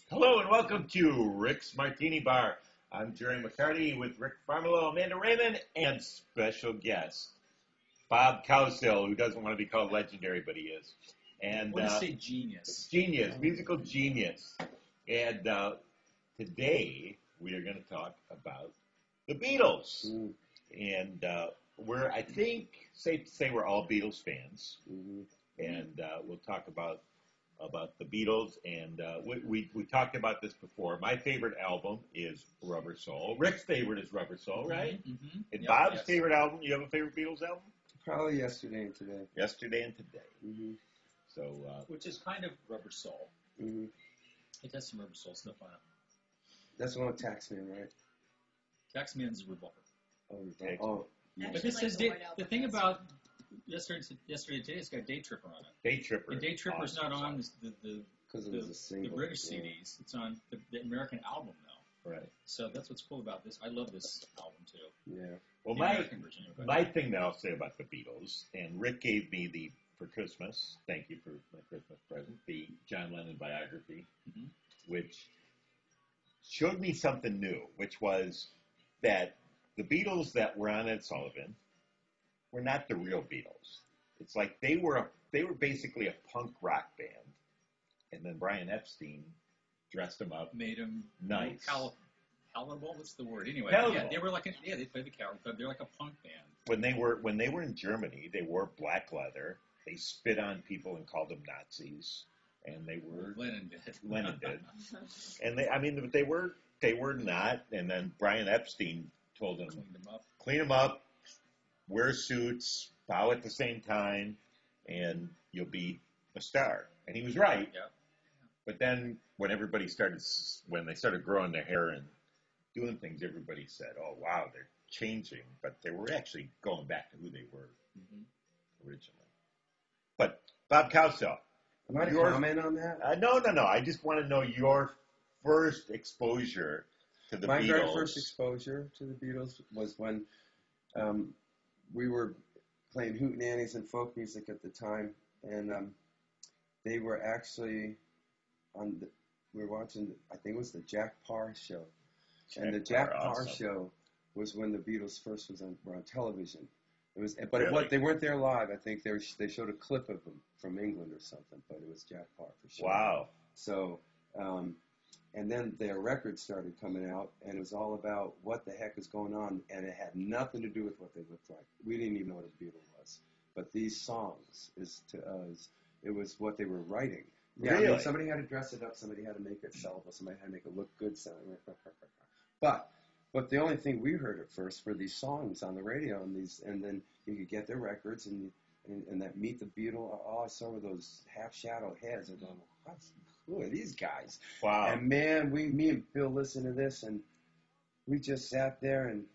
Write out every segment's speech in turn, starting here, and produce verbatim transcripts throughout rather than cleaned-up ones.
Hello and welcome to Rick's Martini Bar. I'm Jerry McCarty with Rick Farmelo, Amanda Raymond, and special guest Bob Cowsill, who doesn't want to be called legendary, but he is. And We'll just uh, say genius. genius, musical genius. And uh, today we are going to talk about the Beatles. Mm, And uh, we're, I think, safe to say we're all Beatles fans. hmm And uh, we'll talk about about the Beatles, and uh, we, we we talked about this before. My favorite album is Rubber Soul. Rick's favorite is Rubber Soul, right? Mm-hmm. And Yep, Bob's yes. favorite album. You have a favorite Beatles album? Probably yesterday and today. Yesterday and Today. hmm So uh, Which is kind of Rubber Soul. hmm It has some Rubber Soul stuff on it. That's the one with Taxman, right? Taxman's Revolver. Oh, Taxman. oh But Actually, this like says the day, White Album the thing has- about yesterday, yesterday today, it's got Day Tripper on it. Day Tripper. And Day Tripper's awesome not on song. the the, because the, it was a the, single. the British yeah. C Ds. It's on the, the American album now. Right. So that's what's cool about this. I love this album too. Yeah. Well, The my American version, but my thing that I'll say about the Beatles, and Rick gave me the for Christmas. Thank you for my Christmas present, the John Lennon biography, Mhm. which showed me something new, which was that the Beatles that were on Ed Sullivan were not the real Beatles. It's like they were a, they were basically a punk rock band, and then Brian Epstein dressed them up. made them Nice. Pal- palatable. What's the word? Anyway, Palatable. yeah, they were like a, yeah, they played the Coward Club. They're like a punk band. When they were when they were in Germany, they wore black leather. They spit on people and called them Nazis, and they were Lennon did. Lennon did. And they, I mean, they were they were not. And then Brian Epstein told them, Cleaned them up. clean them up, wear suits, bow at the same time, and you'll be a star. And he was right. Yeah. But then when everybody started, when they started growing their hair and doing things, everybody said, "Oh wow, they're changing," but they were actually going back to who they were Mm-hmm. originally. But Bob Cowsill, Am I to Yours- comment on that? uh, no, no, no. I just want to know your first exposure to the My Beatles. very first exposure to the Beatles was when um, we were playing hootenannies and folk music at the time, and um, they were actually on. The, we were watching. I think it was the Jack Parr show, and the Jack Parr, Parr awesome. show was when the Beatles first was on, were on television. It was, but it, Really? what they weren't there live. I think they were, they showed a clip of them from England or something, but it was Jack Parr for sure. Wow. So, um, and then their record started coming out, and it was all about what the heck is going on, and it had nothing to do with what they looked like. We didn't even know what a Beatle was, but these songs is to us, it was what they were writing. Yeah, I mean, Really? somebody had to dress it up, somebody had to make it sellable, somebody had to make it look good. Sounding. But but the only thing we heard at first were these songs on the radio, and these, and then you could get their records, and and, and that Meet the Beatle. All I saw were those half shadow heads. I'm going, what's, who are these guys? Wow. And man, we, me and Bill listened to this, and we just sat there, and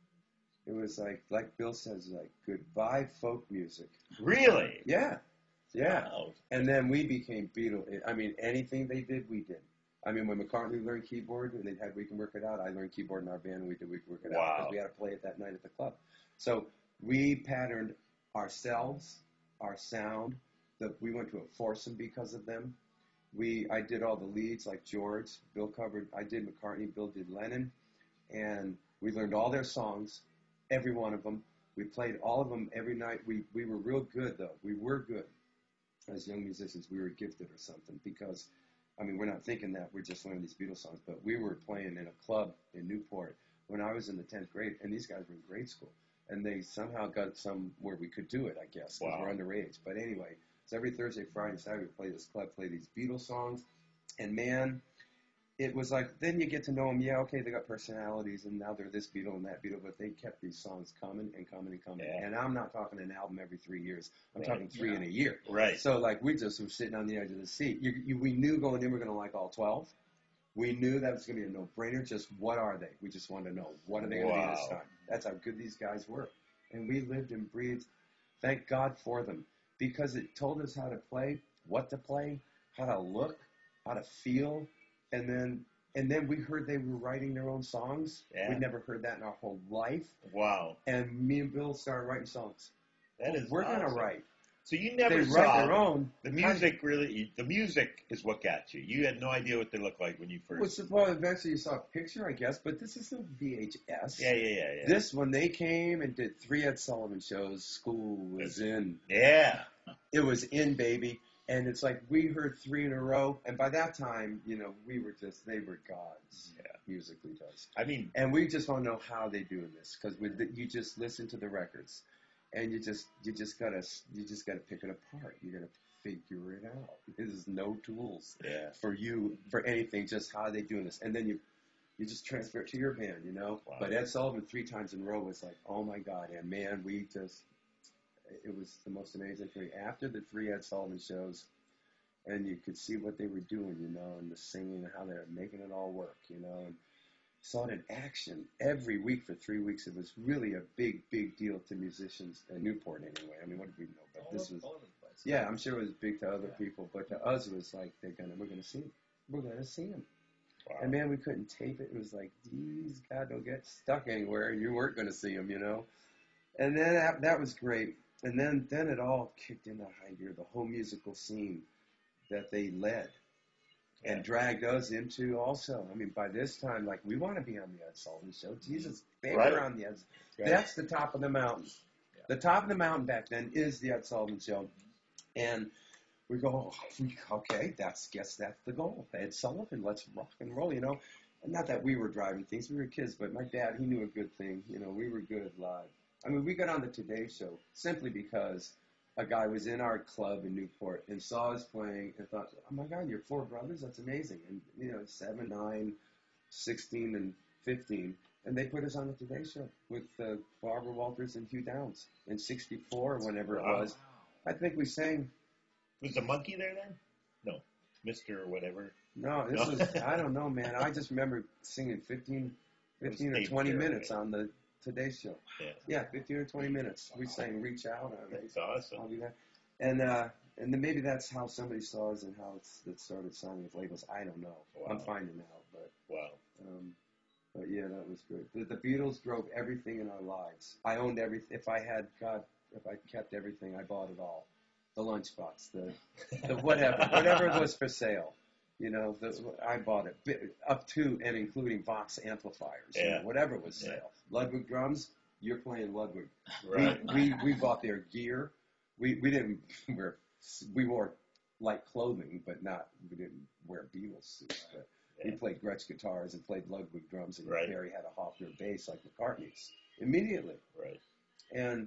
it was like, like Bill says, like goodbye folk music. Really? Yeah, yeah. Wow. And then we became Beatle. I mean, anything they did, we did. I mean, when McCartney learned keyboard and they had We Can Work It Out, I learned keyboard in our band and we did We Can Work It Out Wow. because we had to play it that night at the club. So we patterned ourselves, our sound. The, we went to a foursome because of them. We I did all the leads like George. Bill covered. I did McCartney. Bill did Lennon, and we learned all their songs, every one of them. We played all of them every night. We we were real good though. We were good as young musicians. We were gifted or something because. I mean, we're not thinking that. We're just learning these Beatles songs. But we were playing in a club in Newport when I was in the tenth grade, and these guys were in grade school. And they somehow got some where we could do it, I guess, because Wow. we're underage. But anyway, so every Thursday, Friday, Saturday, we play this club, play these Beatles songs. And, man, it was like, then you get to know them. Yeah, okay, they got personalities, and now they're this Beatle and that Beatle. But they kept these songs coming and coming and coming. Yeah. And I'm not talking an album every three years. I'm Right. talking three Yeah. in a year. Right. So, like, we just were sitting on the edge of the seat. You, you, we knew going in we're going to like all twelve. We knew that was going to be a no-brainer. Just what are they? We just wanted to know, what are they going to be this Wow. time? That's how good these guys were. And we lived and breathed. Thank God for them. Because it told us how to play, what to play, how to look, how to feel. And then and then we heard they were writing their own songs. Yeah. We'd never heard that in our whole life. Wow. And me and Bill started writing songs. That is We're going to awesome. write. So you They never write saw their own. the music. Really, the music is what got you. You had no idea what they looked like when you first. What's the, well, eventually you saw a picture, I guess, but this is no V H S. Yeah, yeah, yeah, yeah. This, when they came and did three Ed Sullivan shows, school was in. Yeah. It was in, baby. And it's like we heard three in a row. And by that time, you know, we were just, they were gods, Yeah. musically does. I mean, And we just want to know how they doing this, because you just listen to the records, and you just you just gotta you just gotta pick it apart. You gotta figure it out. There's no tools yeah. for you for anything. Just how they doing this, and then you you just transfer it to your band, you know. Wow. But Ed Sullivan three times in a row was like, oh my God, and man, we just it was the most amazing thing. After the three Ed Sullivan shows, and you could see what they were doing, you know, and the singing and how they were making it all work, you know. And saw it in action every week for three weeks. It was really a big, big deal to musicians in Newport anyway. I mean, what did we know? But all this over, was, all over the place. yeah, I'm sure it was big to other Yeah. people, but to us it was like, they're gonna, we're gonna see him. We're gonna see him. Wow. And man, we couldn't tape it. It was like, geez, God, don't get stuck anywhere. You weren't gonna see him, you know. And then that, that was great. And then, then it all kicked into high gear. The whole musical scene that they led. And Yeah. dragged us into also. I mean, by this time, like, we want to be on the Ed Sullivan Show. Jesus, they Right. were on the Ed. Right. That's the top of the mountain. Yeah. The top of the mountain back then is the Ed Sullivan Show. And we go, oh, okay, that's guess that's the goal. Ed Sullivan, let's rock and roll, you know. And not that we were driving things, we were kids, but my dad, he knew a good thing. You know, we were good live. I mean, we got on the Today Show simply because a guy was in our club in Newport and saw us playing and thought, oh my God, you're four brothers? That's amazing. And, you know, seven, nine, sixteen, and fifteen. And they put us on the Today Show with uh, Barbara Walters and Hugh Downs in sixty-four, whenever Wow. it was. I think we sang, Was the monkey there then? No. Mister or whatever. no, this No. was, I don't know, man. I just remember singing fifteen, fifteen or Dave twenty Garrett. minutes on the Today Show. Yeah. Yeah, fifteen or twenty minutes. We sang Reach Out. I mean, That's awesome. I'll do that. And uh, and then maybe that's how somebody saw us and how it's, it started signing with labels. I don't know. I'm Wow. finding out, but Wow. um, but yeah, that was good. The, the Beatles drove everything in our lives. I owned everything. If I had God, if I kept everything, I bought it all. The lunchbox, the the whatever, whatever was for sale. You know, the, I bought it Bi- up to and including Vox amplifiers. You Yeah. know, whatever was Yeah. sale. Ludwig drums. You're playing Ludwig. Right. We, we we bought their gear. We we didn't wear we wore light clothing, but not we didn't wear Beatles suits. But Yeah. we played Gretsch guitars and played Ludwig drums, and Right. Barry had a Hofner bass like McCartney's immediately. Right. And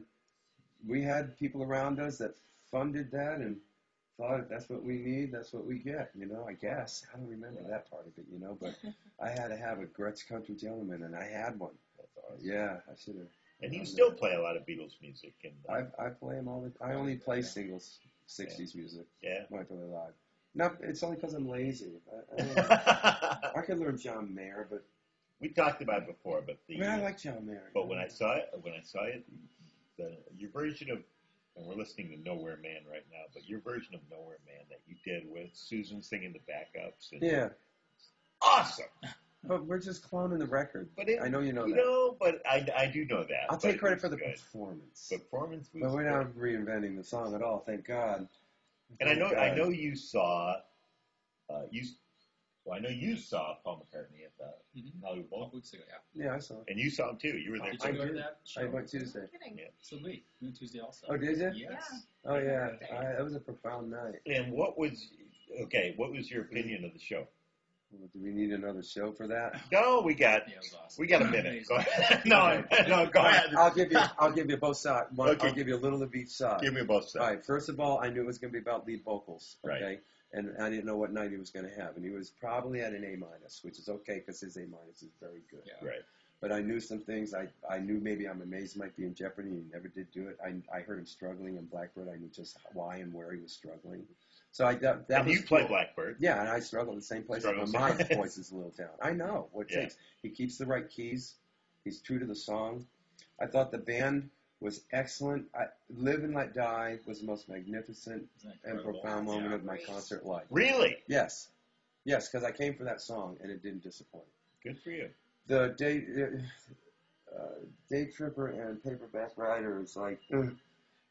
we had people around us that funded that and thought that's what we need, that's what we get. You know, I guess I don't remember that part of it. You know, but I had to have a Gretsch Country Gentleman, and I had one. That's awesome. Yeah, I should have. And you still play a lot of Beatles music. And uh, I I play them all the. I only play singles, sixties music yeah. when I play live. Not, it's only because I'm lazy. I, I, don't- I could learn John Mayer, but We talked about it before, but the I mean, I like John Mayer. but when I saw it, when I saw it, the your version of, and we're listening to Nowhere Man right now, but your version of Nowhere Man that you did with Susan singing the backups, and Yeah, awesome. but we're just cloning the record. But it, I know you know you that. know, but I, I do know that. I'll but take it credit was for the good. performance. performance. Was But we're good. not reinventing the song at all, thank God. And I Thank know I God. know you saw, uh, you. Well, I know you saw Paul McCartney at the Mhm. Hollywood A Bowl, couple weeks ago, yeah. Yeah, I saw it. and you saw him too. You were there. Did I you go to did. that show? I went Tuesday. Kidding. Yeah. So did we. We went Tuesday also. Oh, did you? Yes. Oh, yeah. I, that was a profound night. And what was okay? What was your opinion of the show? Well, do we need another show for that? No, we got Yeah, it was awesome. we got a minute. Amazing. Go ahead. no, no, go ahead. I'll give you. I'll give you both sides. One, Okay. I'll give you a little of each side. Give me both sides. All right. First of all, I knew it was going to be about lead vocals. Right. Okay. And I didn't know what night he was going to have, and he was probably at an A minus, which is okay because his A minus is very good. Yeah. Right. But I knew some things. I, I knew maybe I'm Amazed might be in jeopardy. He never did do it. I, I heard him struggling in Blackbird. I knew just why and where he was struggling. So I that, that and was you play cool. Blackbird. Yeah, and I struggle in the same place. Struggle But my same place. voice is a little down. I know what it Yeah. takes. He keeps the right keys. He's true to the song. I thought the band was excellent. I, Live and Let Die was the most magnificent Isn't that and incredible? profound moment Yeah. of my concert life. Really? Yes. Yes, because I came for that song, and it didn't disappoint. Good for you. The day, uh, Day Tripper and Paperback Rider is like, ugh.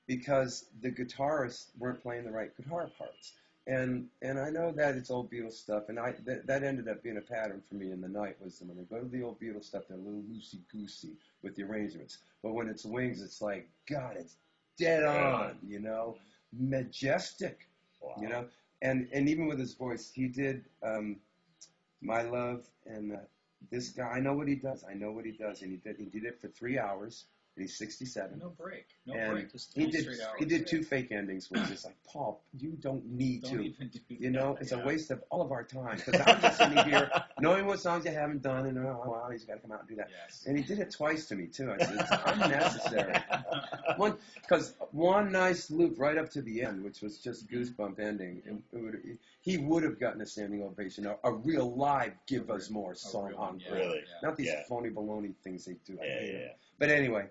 because the guitarists weren't playing the right guitar parts. And and I know that it's old Beatles stuff, and I th- that ended up being a pattern for me in the night. Was when I go to the old Beatles stuff, they're a little loosey goosey with the arrangements. But when it's Wings, it's like God, it's dead on, you know, majestic, Wow. you know. And and even with his voice, he did um, My Love, and uh, this guy. I know what he does. I know what he does, and he did he did it for three hours. And he's sixty-seven. No break. No and break. Just he three did straight hours. he did two fake endings, which is like, Paul, you don't need Don't to. even do You know, that. it's Yeah. a waste of all of our time. Because I'm just sitting here knowing what songs you haven't done, and oh wow, he's got to come out and do that. Yes. And he did it twice to me too. I said it's unnecessary. One, because one nice loop right up to the end, which was just goosebump ending. And it would, he would have gotten a standing ovation, a, a real live "Give Us More" A song real on one, yeah, Really? yeah. not these Yeah. phony baloney things they do. I Yeah, hate yeah, them. yeah. But anyway,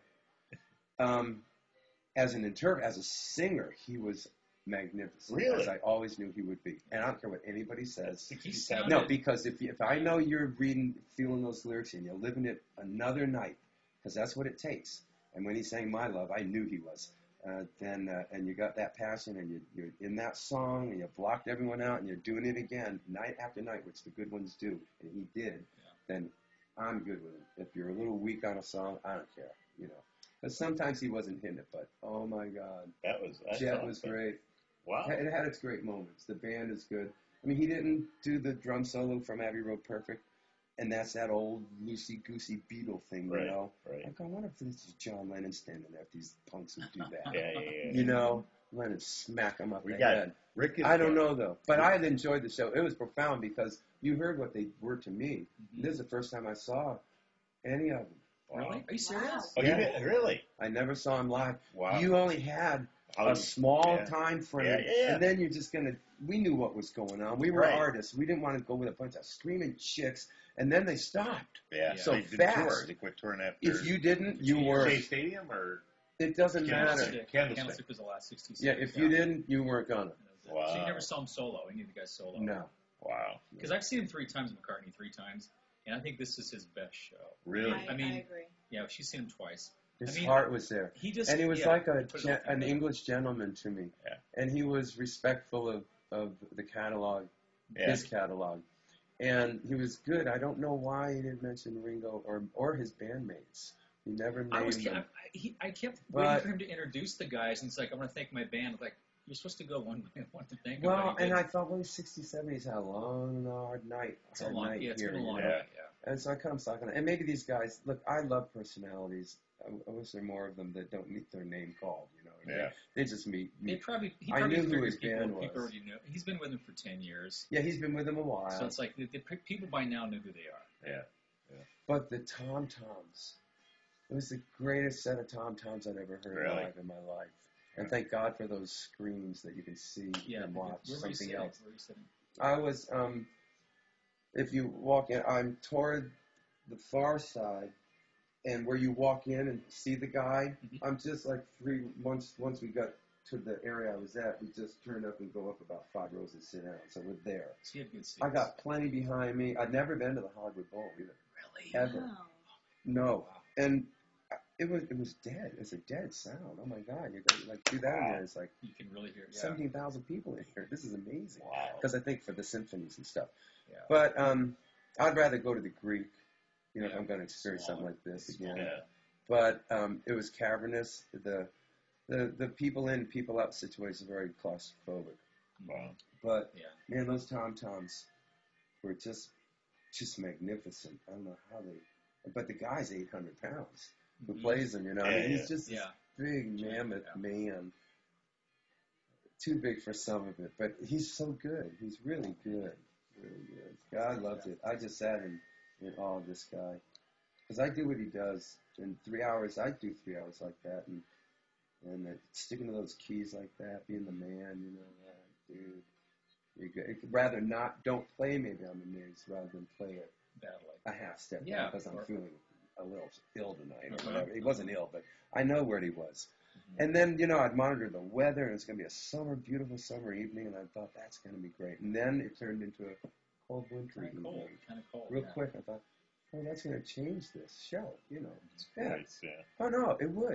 um, as an interpret, as a singer, he was magnificent. Really? As I always knew he would be. And I don't care what anybody says. He sixty-seven. No, sounded- because if you, if I know you're reading, feeling those lyrics, and you're living it another night, because that's what it takes. And when he sang "My Love," I knew he was. Uh, then uh, and you got that passion, and you, you're in that song, and you blocked everyone out, and you're doing it again night after night, which the good ones do, and he did. Then I'm good with him. If you're a little weak on a song, I don't care, you know. Because sometimes he wasn't hitting it, but oh my God, That was that's Jet was awesome. great. Wow. It had its great moments. The band is good. I mean, he didn't do the drum solo from Abbey Road perfect, and that's that old loosey-goosey Beatle thing, you Right, know? right. Like, I wonder if this is John Lennon standing there, if these punks would do that. Yeah, yeah, yeah. You know? Lennon smack him up We the got head. Rick is I don't good. know, though. But I had enjoyed the show. It was profound because you heard what they were to me. Mhm. This is the first time I saw any of them. Wow. Really? Are you serious? Oh, Yeah. you did, really? I never saw them live. Wow. You only had How a you- small yeah. time frame, Yeah, yeah, yeah. and then you're just gonna. We knew what was going on. We were Right. artists. We didn't want to go with a bunch of screaming chicks, and then they stopped. Yeah. Yeah. So they did fast. tour. They quit touring after. If you didn't, you Shea were. Shea Stadium or It doesn't Candlestick. matter. Candlestick. Candlestick. Candlestick was the last sixty-six. Yeah, if you didn't, you weren't gonna. So Wow. you never saw him solo, any of the guys solo? No. wow, Because I've seen him three times, McCartney three times, and I think this is his best show. really? I, I mean- I agree. Yeah, she's seen him twice. His I mean, heart was there, He just and he was yeah, like a he put it gen- all an together. English gentleman to me. Yeah. And he was respectful of of the catalog, Yeah. his catalog, and he was good. I don't know why he didn't mention Ringo or or his bandmates. He never named I was, them. I, he, I kept But- waiting for him to introduce the guys, and it's like, I'm going to thank my band. Like, you're supposed to go one by one to thank them. Well, but he and I didn't. thought, well, he's sixty-seven. He's had a long and hard night. It's a hard long, night yeah, it's here, been a you long know? night, yeah. And so I come talking, and maybe these guys. Look, I love personalities. I, I wish there were more of them that don't need their name called. You know, Yeah. they, they just meet. They meet. probably, he I probably knew who figured his people, band people was. already knew. He's been with them for ten years. Yeah, he's been with them a while. So it's like, the, the pe- people by now know who they are. Yeah. But the Tom Toms, it was the greatest set of Tom Toms I'd ever heard Really? live in my life. And thank God for those screens that you can see Yeah. and watch Where were you something sitting? else. Where were you sitting? I was, um, if you walk in, I'm toward the far side, and where you walk in and see the guy, Mhm. I'm just like three. Once once we got to the area I was at, we just turn up and go up about five rows and sit down. So we're there. So you had good seats. I got plenty behind me. I'd never been to the Hollywood Bowl either. Really? Ever. Wow. No. Wow. And it was it was dead. It's a dead sound. Oh my God! You got like do that Wow. again. It's like You can really hear it. Yeah. seventeen thousand people in here. This is amazing. Wow. Because I think for the symphonies and stuff. Yeah. But um, I'd rather go to the Greek. You know, if Yeah. I'm going to experience something like this again. Yeah. But um, it was cavernous. The the the people in people out situation very claustrophobic. Wow. But Yeah. man, those tom toms were just just magnificent. I don't know how they. But the guy's eight hundred pounds. Who Mhm. plays him? You know, I Yeah, mean, yeah. he's just Yeah. this big Yeah, mammoth yeah. man. Too big for some of it, but he's so good. He's really good, really good. God loves it. I just sat in, in awe of this guy, because I do what he does in three hours. I do three hours like that, and and uh, sticking to those keys like that, being the man, you know, that dude. You go, rather not, don't play maybe on the mids rather than play it Badly. a half step Yeah, because I'm or- feeling a little ill tonight or Uh-huh. whatever. He wasn't ill, but I know where he was. Mhm. And then, you know, I'd monitor the weather, and it's going to be a summer, beautiful summer evening, and I thought, that's going to be great. And then it turned into a cold winter Kind of cold. evening. Kind of cold. Real yeah. quick, I thought, oh, that's going to change this show, you know. It's Yeah. great, yeah. Oh, no, it would.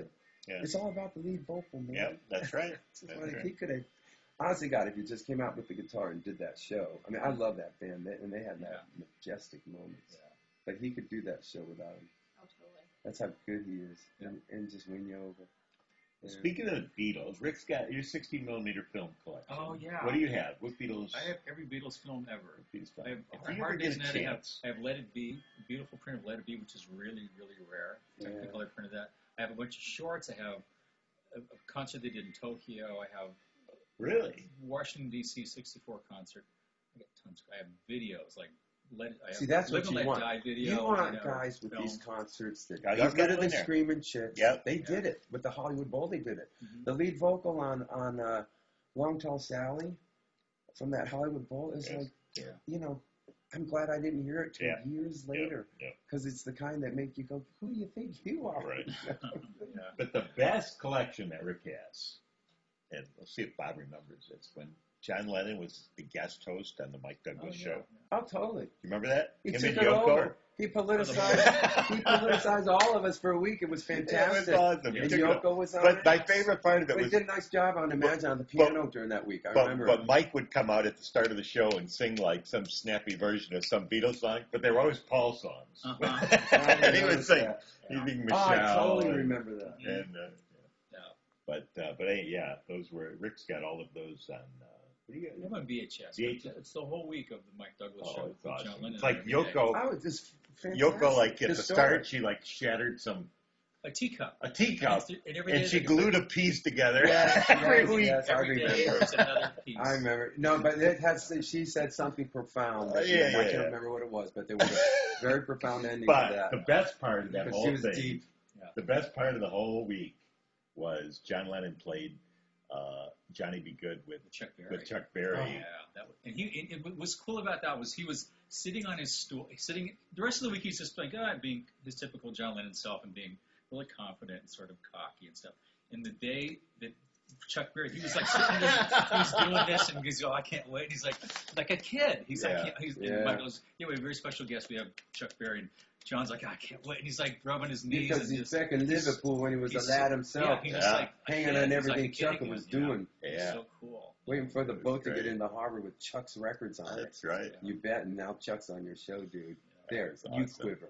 Yeah. It's all about the lead vocal, man. Yep, that's right. It's That's like, right. He could have, honestly, God, if you just came out with the guitar and did that show. I mean, I love that band, they, and they had that majestic moments. Yeah. But he could do that show without him. Oh, totally. That's how good he is, and, and just win you over. Yeah. Speaking of the Beatles, Rick's got your sixty millimeter film collection. Oh, yeah. What do you have? What Beatles? I have every Beatles film ever. Beatles I have if a you ever hard get days a net. I have, chance, I have Let It Be, a beautiful print of Let It Be, which is really, really rare. Yeah. Technicolor printed that. I have a bunch of shorts. I have a, a concert they did in Tokyo. I have really? Washington D C sixty-four concert. I got tons. I have videos like Let. I have See, that's Live what and you Let want. Die video. You want know, guys with film. these concerts that Guys got got rid it of the in there. screaming chicks. Yep. They Yeah. did it with the Hollywood Bowl. They did it. Mhm. The lead vocal on on uh, Long Tall Sally from that Hollywood Bowl is Yes. like, Yeah. you know, I'm glad I didn't hear it till Yeah. years later Yeah. because it's the kind that make you go, who do you think you are? Right. Yeah. But the best collection that Rick has, and we'll see if Bob remembers this, when John Lennon was the guest host on the Mike Oh, Douglas yeah. show. Oh, totally. You remember that? He Him took and it Yoko? over. He politicized. he politicized all of us for a week. It was fantastic. It was awesome. He And took it over. Yoko was on But it. my favorite part of it But he was, did a nice job on Imagine on the piano during that week. I but, remember. but Mike would come out at the start of the show and sing like some snappy version of some Beatles song, but they were always Paul songs. Uh-huh. and he would noticed sing, that. he'd sing Oh, Michelle. I totally and, remember that. And, uh, Yeah. but uh, but hey, yeah, those were Rick's got all of those on. Uh, what do you I have got? on V H S. V H S. It's the whole week of the Mike Douglas Oh, show it's with awesome. John Lennon. It's like every day. Yoko. I was just fantastic. Yoko, like at the Historic. start, she like shattered some A teacup. a teacup, And, and every and day she they- glued a piece together Yes, every yes, week. yes. I Every day remember. it's another piece. I remember. No, but it has. She said something profound. Oh, yeah, I yeah, can't yeah. remember what it was, but there was a very profound ending to But that. the best part of that Because whole she was thing, deep. the best part of the whole week was John Lennon played uh, Johnny Be Good with With Chuck Berry. with Chuck Berry. Oh, yeah, that was, and he. And what was cool about that was he was sitting on his stool, sitting. The rest of the week he's just like God, being his typical John Lennon self and being really confident and sort of cocky and stuff. And the day that Chuck Berry, he was like sitting there, he was doing this, and he's, oh, I can't wait. He's like, like a kid. He's Yeah. like, he's, Yeah. and Mike goes, yeah, we have a very special guest. We have Chuck Berry, and John's like, I can't wait. And he's like rubbing his knees. Because and he's just, back in Liverpool when he was a he's lad so- himself, Yeah, he's just Yeah. like a hanging kid. on He's everything like a kid Chuck again, was yeah. doing, It's Yeah, so cool. waiting for the That's boat to great. get into harbor with Chuck's records on it. that's right. You bet, and now Chuck's on your show, dude. There, That's you awesome. quiver.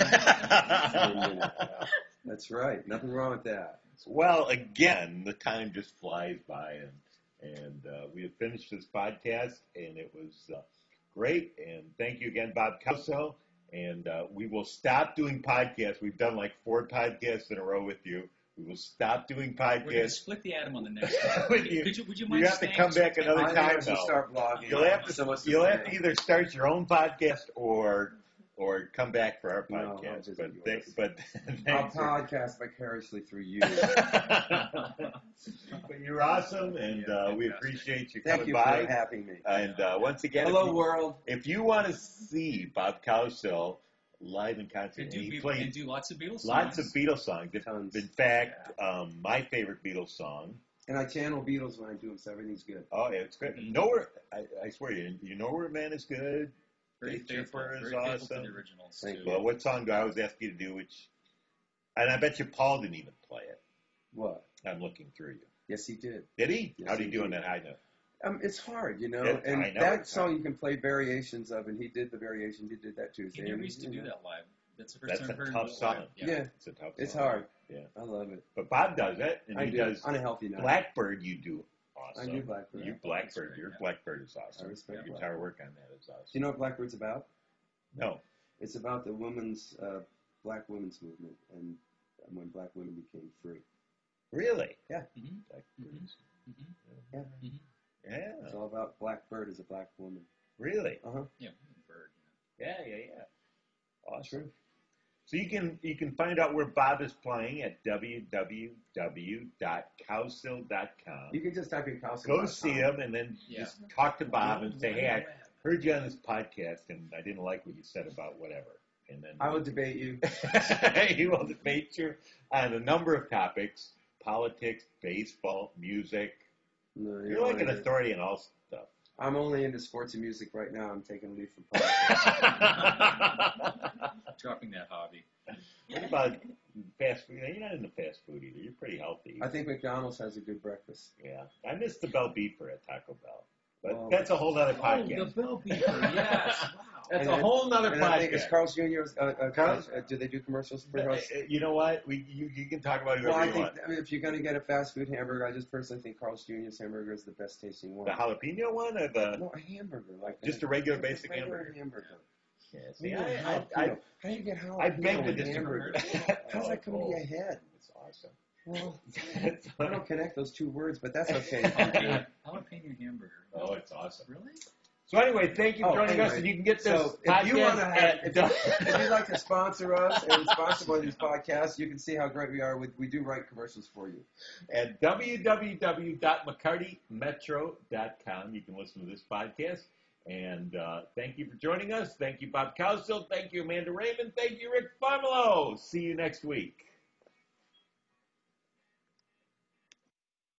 That's right. Nothing wrong with that. Well, again, the time just flies by, and and uh, we have finished this podcast, and it was uh, great. And thank you again, Bob Cowsill. And uh, we will stop doing podcasts. We've done like four podcasts in a row with you. We will stop doing We're going to podcasts. split the atom on the next one. Would you- Could you, would you you mind have to staying come till back ten? another I time, think I should though. start blogging. You'll have to So much you'll have say. to either start your own podcast or or come back for our No, I'll podcast. visit but yours. th- but I'll thanks. podcast vicariously through you. But you're awesome, and Yeah, uh, we fantastic. appreciate you Thank coming you by. for having me. And uh, once again, if Hello, you, world. if you want to see Bob Cowsill live in concert, And and do, he Be- played and do lots of Beatles lots songs. of Beatles songs. In- Tons. In fact, um, my favorite Beatles song. And I channel Beatles when I do them, so everything's good. Oh, yeah, it's good. Mhm. Nowhere, I, I swear, you, you know where man is good. Very Day faithful, Tripper is very faithful to awesome. the originals, Thank too. you. Well, what song do I always ask you to do? Which, and I bet you Paul didn't even play it. What? I'm looking through you. Yes, he did. Did he? Yes, How did he he do on did. that high note? Um, it's hard, you know. Yeah, and I know. that song you can play variations of, and he did the variation. He did that He Tuesday. never and, used to you do know, that live. That's the first That's time a I've heard tough him do it song. live. Yeah, It's a tough it's song. hard. Yeah. I love it. But Bob does it, and I he do. does On a healthy note. Blackbird. You do awesome. I do Blackbird. You Yeah, Blackbird. that's Your great, yeah. Blackbird is awesome. I respect Your Blackbird. guitar work on that is awesome. Do you know what Blackbird's about? No. It's about the women's, uh, black women's movement, and when black women became free. Really? Yeah. Mhm. Blackbirds. Mhm. Yeah. Mhm. Yeah. It's all about Blackbird as a black woman. Really? Uh huh. Yeah, bird. Yeah, yeah, yeah. Awesome. So you can you can find out where Bob is playing at w w w dot cowsill dot com. You can just type in Cowsill. Go see him and then Yeah. just talk to Bob and say, hey, I heard you on this podcast and I didn't like what you said about whatever. And then I will debate you. he will debate you on a number of topics: politics, baseball, music. No, You're like an only- authority on all stuff. I'm only into sports and music right now. I'm taking a leave from politics. Dropping that hobby. What about fast food. You're not into fast food either. You're pretty healthy. I think McDonald's has a good breakfast. Yeah, I miss the Bell Beeper at Taco Bell, but Well, that's a whole other Oh, podcast. the Bell Beeper, yes. Wow. That's And a then- whole other And I think it's podcast. Carl's Junior Uh, uh, Carl's- uh, do they do commercials for Uh, us? You know what? We you, you can talk about whoever Well, I you think want. I mean, if you're going to get a fast food hamburger, I just personally think Carl's Junior's hamburger is the best tasting one. The jalapeno one or the No, a hamburger, like Just a regular just basic regular hamburger? hamburger. yeah, You see, know, I, I, jalapeno. I, How do you get jalapeno I beg to in disagree. hamburger? How's that coming to your head? It's awesome. Well, It's I don't connect those two words, but that's okay. Jalapeno, jalapeno hamburger. oh, it's awesome. Really? So anyway, thank you for Oh, joining us, anyway, and you can get this so if podcast you want to have, at if, you, if you'd like to sponsor us and sponsor one of these podcasts, you can see how great we are. We, we do write commercials for you. at w w w dot mccarty metro dot com. You can listen to this podcast. And uh, thank you for joining us. Thank you, Bob Cowsill. Thank you, Amanda Raymond. Thank you, Rick Famolo. See you next week.